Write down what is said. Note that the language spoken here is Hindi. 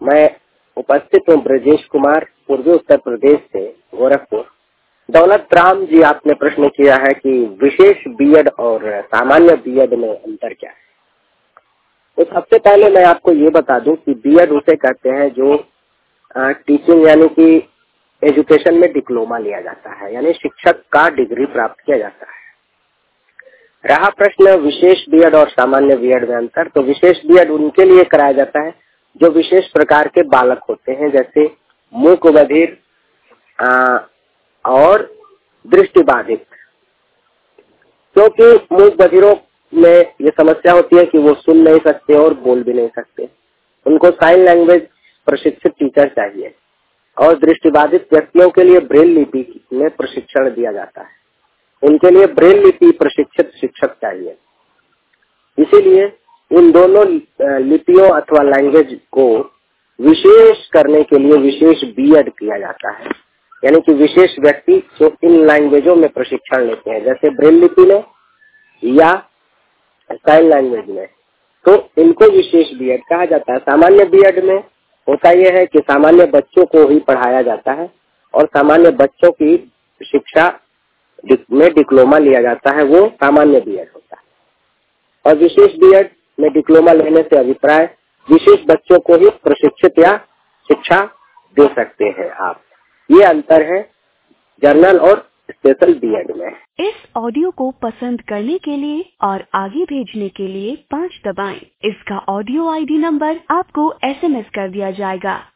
मैं उपस्थित हूँ ब्रजेश कुमार, पूर्वी उत्तर प्रदेश से, गोरखपुर। दौलत राम जी, आपने प्रश्न किया है कि विशेष बीएड और सामान्य बीएड में अंतर क्या है। तो सबसे पहले मैं आपको ये बता दूं कि बीएड उसे कहते हैं जो टीचिंग यानी कि एजुकेशन में डिप्लोमा लिया जाता है, यानी शिक्षक का डिग्री प्राप्त किया जाता है। रहा प्रश्न विशेष बीएड और सामान्य बीएड में अंतर, तो विशेष बीएड उनके लिए कराया जाता है जो विशेष प्रकार के बालक होते हैं, जैसे मूक बधिर और दृष्टिबाधित। क्योंकि मूक बधिरों में ये समस्या होती है कि वो सुन नहीं सकते और बोल भी नहीं सकते, उनको साइन लैंग्वेज प्रशिक्षित टीचर चाहिए। और दृष्टिबाधित व्यक्तियों के लिए ब्रेल लिपि में प्रशिक्षण दिया जाता है, उनके लिए ब्रेल लिपि प्रशिक्षित शिक्षक चाहिए। इसीलिए इन दोनों लिपियों अथवा लैंग्वेज को विशेष करने के लिए विशेष बीएड किया जाता है, यानी कि विशेष व्यक्ति जो इन लैंग्वेजों में प्रशिक्षण लेते हैं, जैसे ब्रेल लिपि में या साइन लैंग्वेज में, तो इनको विशेष बीएड कहा जाता है। सामान्य बीएड में होता यह है कि सामान्य बच्चों को ही पढ़ाया जाता है और सामान्य बच्चों की शिक्षा में डिप्लोमा लिया जाता है, वो सामान्य बीएड होता है। और विशेष बीएड में डिप्लोमा लेने से अभिप्राय विशेष बच्चों को ही प्रशिक्षित या शिक्षा दे सकते हैं आप। ये अंतर है जनरल और स्पेशल बीएड में। इस ऑडियो को पसंद करने के लिए और आगे भेजने के लिए 5 दबाएं। इसका ऑडियो आईडी नंबर आपको एसएमएस कर दिया जाएगा।